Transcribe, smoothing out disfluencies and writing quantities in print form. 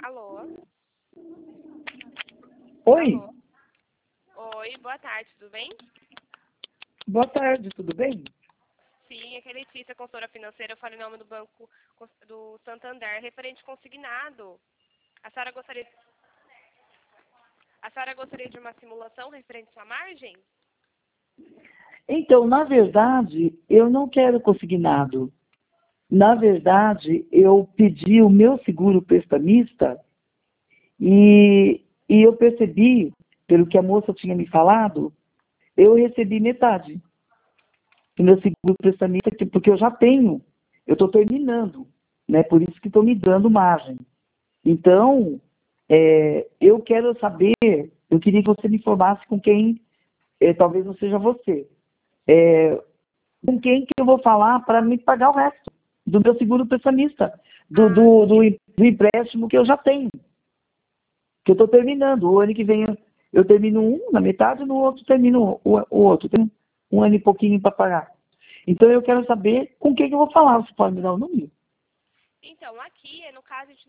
Alô? Oi, Alô? Oi, boa tarde, tudo bem? boa tarde, tudo bem? Sim, aqui é Letícia, consultora financeira. Eu falo em nome do Banco do Santander, referente consignado. A senhora gostaria de uma simulação referente à sua margem? Então, na verdade, eu não quero consignado. Na verdade, eu pedi o meu seguro prestamista e eu percebi, pelo que a moça tinha me falado, eu recebi metade do meu seguro prestamista, porque eu já tenho, eu estou terminando, né? Por isso que estou me dando margem. Então, eu quero saber, eu queria que você me informasse com quem, talvez não seja você, é, com quem que eu vou falar para me pagar o resto do meu seguro prestamista, do empréstimo que eu já tenho, que eu estou terminando. O ano que vem eu termino um na metade, no outro termino o outro. Tem um ano e pouquinho para pagar. Então eu quero saber com quem que eu vou falar. Você pode me dar o número? Então, aqui, no caso, a gente